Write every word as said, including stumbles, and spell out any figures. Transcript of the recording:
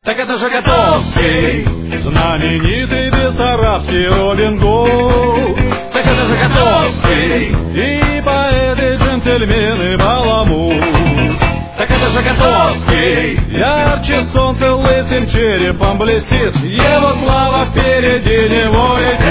Так это же Котовский, знаменитый бессарабский Робин Гуд. Так это же Котовский, и поэты, джентльмены, баламут. Так это же Котовский, ярче солнце лысым черепом блестит, его слава впереди него летит.